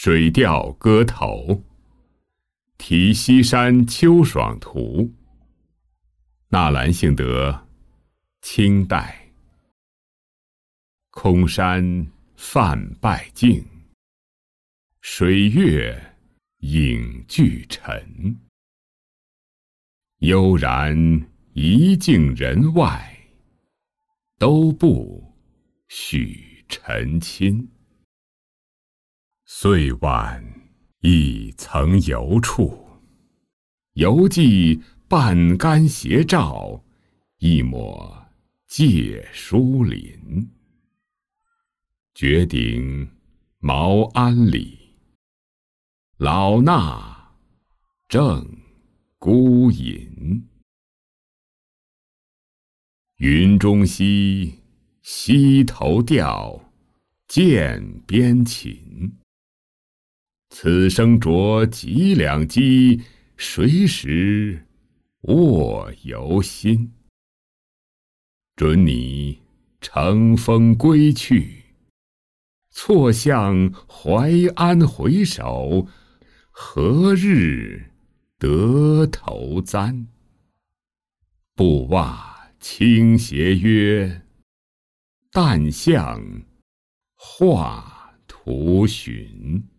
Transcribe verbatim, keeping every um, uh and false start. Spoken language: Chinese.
水调歌头，题西山秋爽图。纳兰性德，清代。空山泛败径，水月影俱沉。悠然一径人外，都不许尘侵。岁晚亦曾游处，犹记半竿斜照，一抹芥疏林。绝顶茅庵里，老衲正孤吟。云中溪，溪头钓，涧边琴。此生着几两鸡，谁识卧游心？准你乘风归去，错向淮安回首，何日得头簪？布袜倾斜约，但向画图寻。